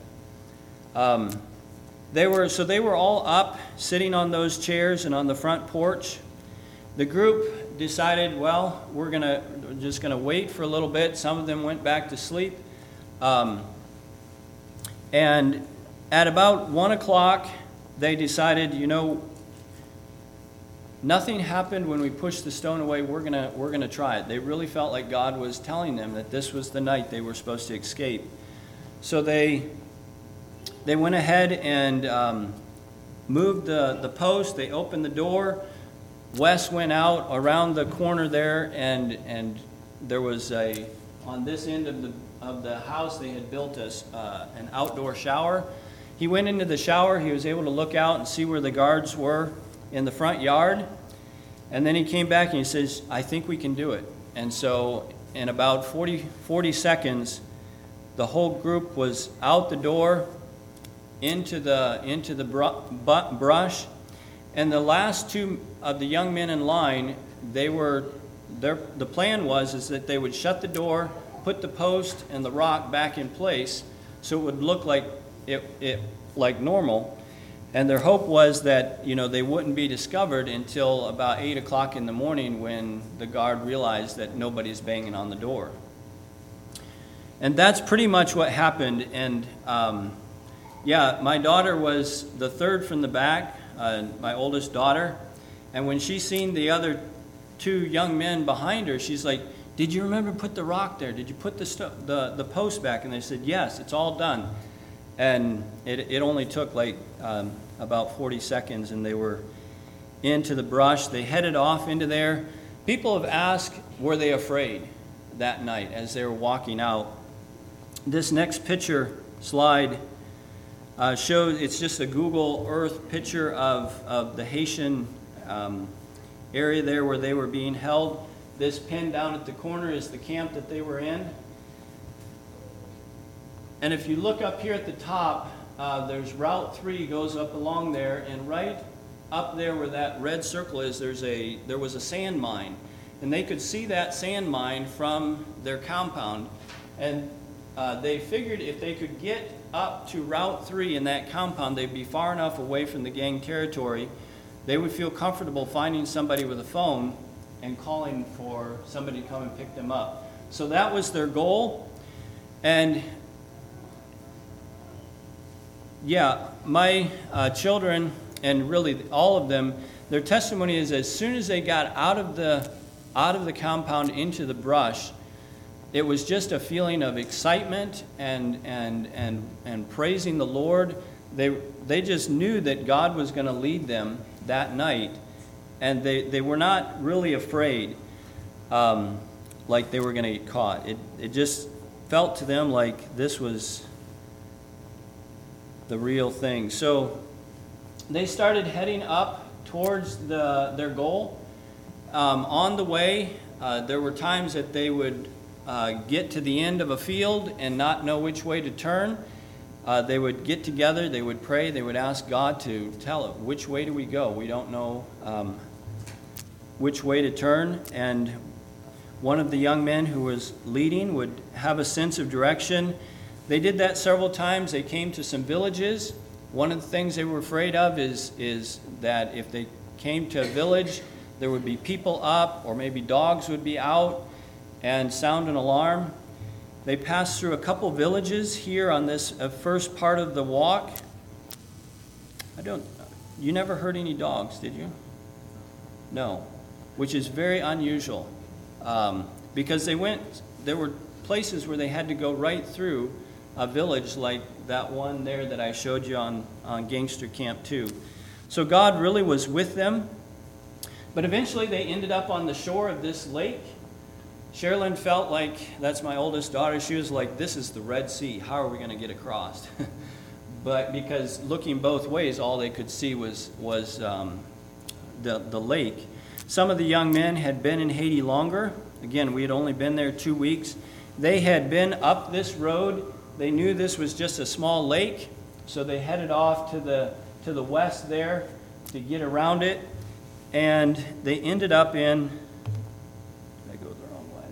They were all up, sitting on those chairs and on the front porch. The group decided, we're just gonna wait for a little bit. Some of them went back to sleep. And at about 1 o'clock, they decided, nothing happened when we pushed the stone away. We're gonna try it. They really felt like God was telling them that this was the night they were supposed to escape. So they went ahead and moved the post. They opened the door. Wes went out around the corner there, and there was on this end of the house they had built an outdoor shower. He went into the shower. He was able to look out and see where the guards were in the front yard. And then he came back and he says, I think we can do it. And so in about 40 seconds, the whole group was out the door into the brush. And the last two of the young men in line, the plan was that they would shut the door, put the post and the rock back in place so it would look like it like normal. And their hope was that, they wouldn't be discovered until about 8 o'clock in the morning when the guard realized that nobody's banging on the door. And that's pretty much what happened. And my daughter was the third from the back, my oldest daughter. And when she seen the other two young men behind her, she's like, did you remember to put the rock there? Did you put the post back? And they said, yes, it's all done. And it only took about 40 seconds, and they were into the brush. They headed off into there. People have asked, were they afraid that night as they were walking out? This next picture slide shows, it's just a Google Earth picture of the Haitian area there where they were being held. This pin down at the corner is the camp that they were in. And if you look up here at the top, there's Route 3 goes up along there, and right up there where that red circle is, there was a sand mine. And they could see that sand mine from their compound. And they figured if they could get up to Route 3 in that compound, they'd be far enough away from the gang territory, they would feel comfortable finding somebody with a phone and calling for somebody to come and pick them up. So that was their goal. And my children, and really all of them, their testimony is as soon as they got out of the compound into the brush, it was just a feeling of excitement and praising the Lord. They just knew that God was going to lead them that night, and they were not really afraid like they were going to get caught. It just felt to them like this was the real thing. So they started heading up towards their goal. On the way, there were times that they would get to the end of a field and not know which way to turn. They would get together, they would pray, they would ask God to tell it, which way do we go? We don't know which way to turn. And one of the young men who was leading would have a sense of direction. They did that several times. They came to some villages. One of the things they were afraid of is that if they came to a village, there would be people up, or maybe dogs would be out and sound an alarm. They passed through a couple villages here on this first part of the walk. You never heard any dogs, did you? No, which is very unusual, because there were places where they had to go right through a village like that one there that I showed you on Gangster Camp 2. So God really was with them. But eventually they ended up on the shore of this lake. Sherilyn felt like, that's my oldest daughter, she was like, this is the Red Sea. How are we going to get across? But because looking both ways, all they could see was the lake. Some of the young men had been in Haiti longer. Again, we had only been there 2 weeks. They had been up this road. They knew this was just a small lake, so they headed off to the west there to get around it, and they ended up in, did I go the wrong way?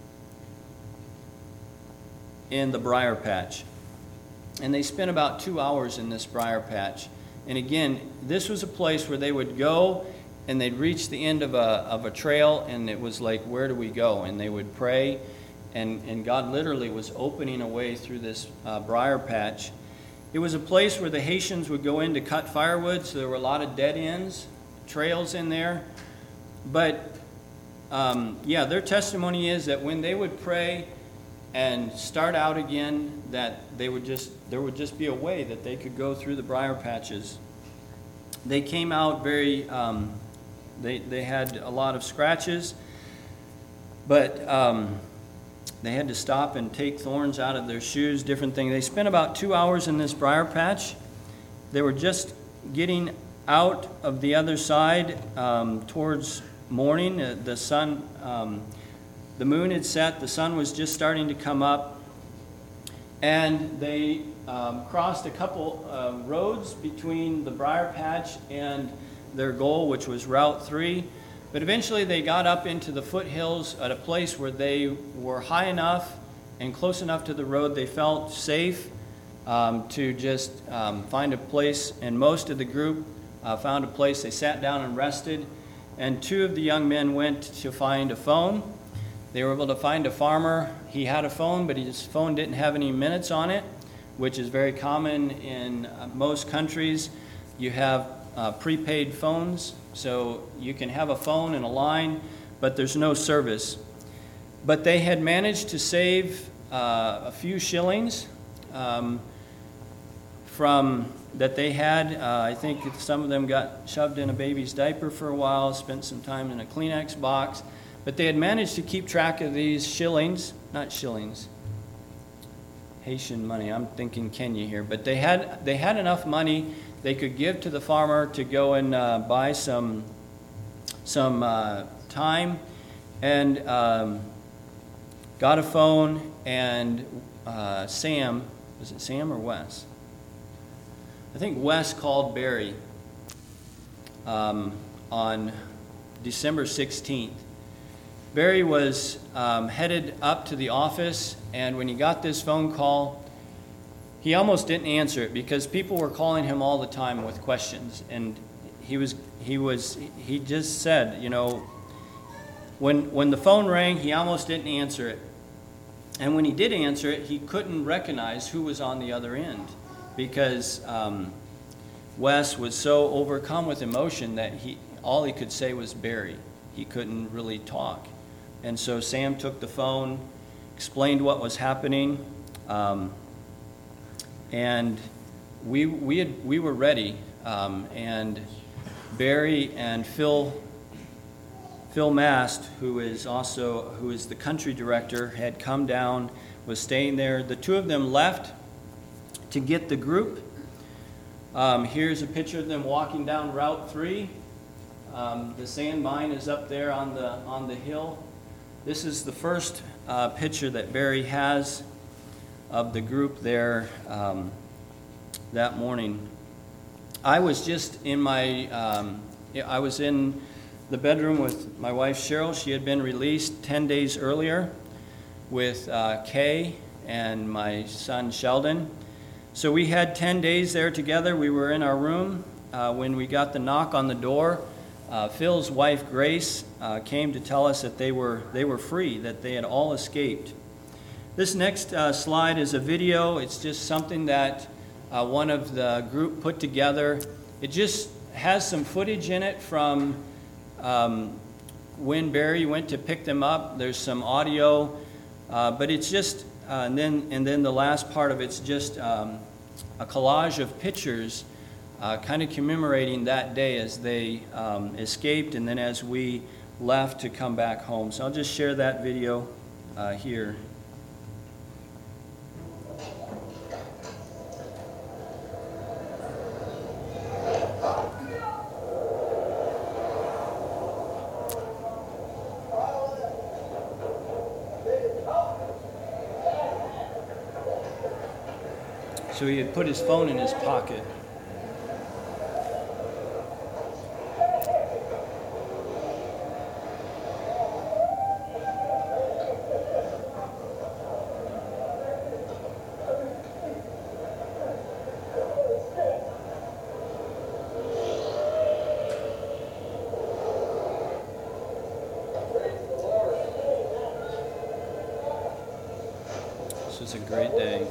In the briar patch. And they spent about 2 hours in this briar patch. And again, this was a place where they would go and they'd reach the end of a trail, and it was like, where do we go? And they would pray. And God literally was opening a way through this briar patch. It was a place where the Haitians would go in to cut firewood, so there were a lot of dead ends. trails in there. But yeah, their testimony is that when they would pray and start out again, that there would just be a way that they could go through the briar patches. They came out very, they had a lot of scratches, but they had to stop and take thorns out of their shoes, different things. They spent about 2 hours in this briar patch. They were just getting out of the other side towards morning. The sun, the moon had set, the sun was just starting to come up, and they crossed a couple roads between the briar patch and their goal, which was Route 3. But eventually they got up into the foothills at a place where they were high enough and close enough to the road they felt safe to just find a place. And most of the group found a place. They sat down and rested. And 2 of the young men went to find a phone. They were able to find a farmer. He had a phone, but his phone didn't have any minutes on it, which is very common in most countries. You have prepaid phones, so you can have a phone and a line, but there's no service. But they had managed to save a few shillings from that they had. I think some of them got shoved in a baby's diaper for a while, spent some time in a Kleenex box, but they had managed to keep track of these shillings, not shillings, Haitian money. I'm thinking Kenya here, but they had enough money they could give to the farmer to go and buy some time, and got a phone. And Sam, was it Sam or Wes? I think Wes called Barry on December 16th. Barry was headed up to the office, and when he got this phone call, he almost didn't answer it because people were calling him all the time with questions. And he just said, you know, when the phone rang, he almost didn't answer it. And when he did answer it, he couldn't recognize who was on the other end because Wes was so overcome with emotion that all he could say was Barry. He couldn't really talk. And so Sam took the phone, explained what was happening, and we were ready. And Barry and Phil Mast, who is the country director, had come down, was staying there. The 2 of them left to get the group. Here's a picture of them walking down Route 3. The sand mine is up there on the hill. This is the first picture that Barry has of the group there that morning. I was just in I was in the bedroom with my wife Cheryl. She had been released 10 days earlier with Kay and my son Sheldon. So we had 10 days there together. We were in our room when we got the knock on the door. Phil's wife Grace came to tell us that they were free, that they had all escaped. This next slide is a video. It's just something that one of the group put together. It just has some footage in it from when Barry went to pick them up. There's some audio, but it's just and then the last part of it's just a collage of pictures, kind of commemorating that day as they escaped, and then as we left to come back home. So I'll just share that video here. So he had put his phone in his pocket. This was a great day.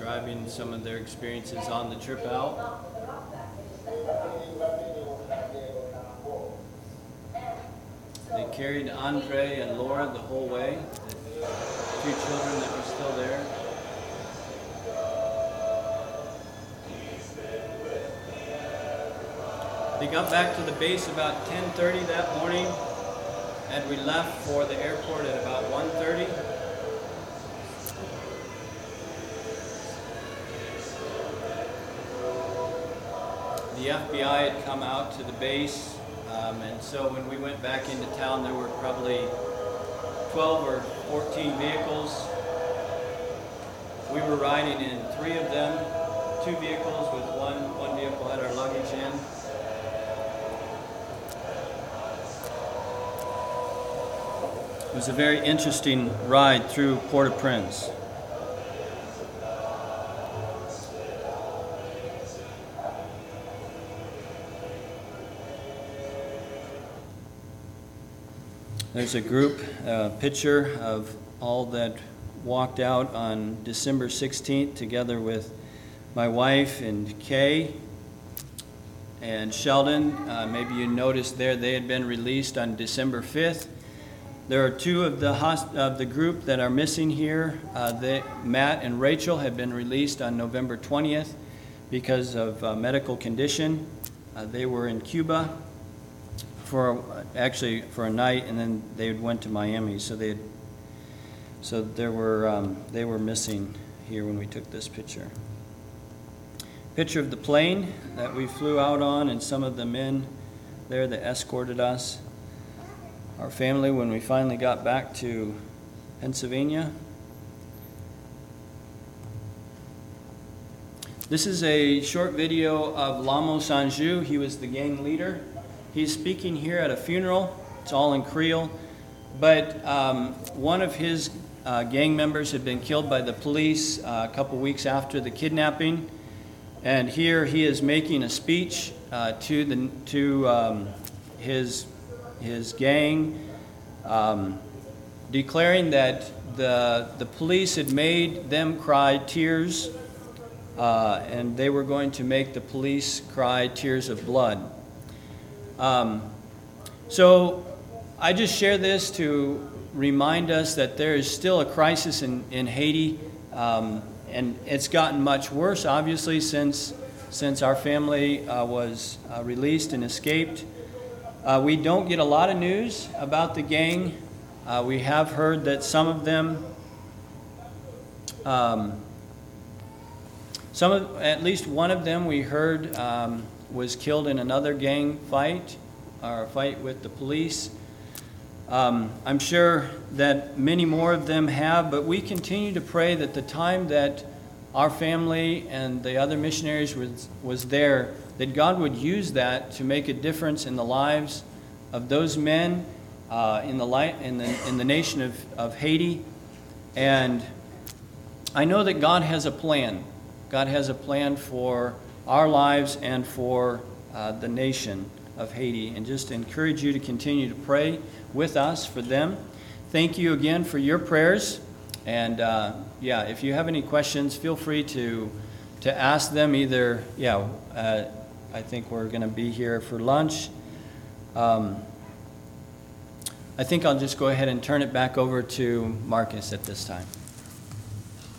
describing some of their experiences on the trip out. They carried Andre and Laura the whole way, the two children that were still there. They got back to the base about 10:30 that morning, and we left for the airport at about 1:30. The FBI had come out to the base, and so when we went back into town, there were probably 12 or 14 vehicles. We were riding in 3 of them, 2 vehicles with one vehicle had our luggage in. It was a very interesting ride through Port-au-Prince. There's a group picture of all that walked out on December 16th together with my wife and Kay and Sheldon. Maybe you noticed there they had been released on December 5th. There are 2 of the group that are missing here. Matt and Rachel had been released on November 20th because of medical condition. They were in Cuba for a night, and then they went to Miami. So they were missing here when we took this picture. Picture of the plane that we flew out on, and some of the men there that escorted us. Our family when we finally got back to Pennsylvania. This is a short video of Lamo Sanju. He was the gang leader. He's speaking here at a funeral. It's all in Creole. But one of his gang members had been killed by the police a couple weeks after the kidnapping. And here he is making a speech to his gang, declaring that the police had made them cry tears, and they were going to make the police cry tears of blood. So I just share this to remind us that there is still a crisis in Haiti, and it's gotten much worse, obviously, since our family was released and escaped. We don't get a lot of news about the gang. We have heard that some of them, at least one of them we heard was killed in another gang fight, or a fight with the police. I'm sure that many more of them have, but we continue to pray that the time that our family and the other missionaries was there, that God would use that to make a difference in the lives of those men in the nation of Haiti. And I know that God has a plan. God has a plan for our lives and for the nation of Haiti. And just encourage you to continue to pray with us for them. Thank you again for your prayers. And if you have any questions, feel free to ask them either. I think we're going to be here for lunch. I think I'll just go ahead and turn it back over to Marcus at this time.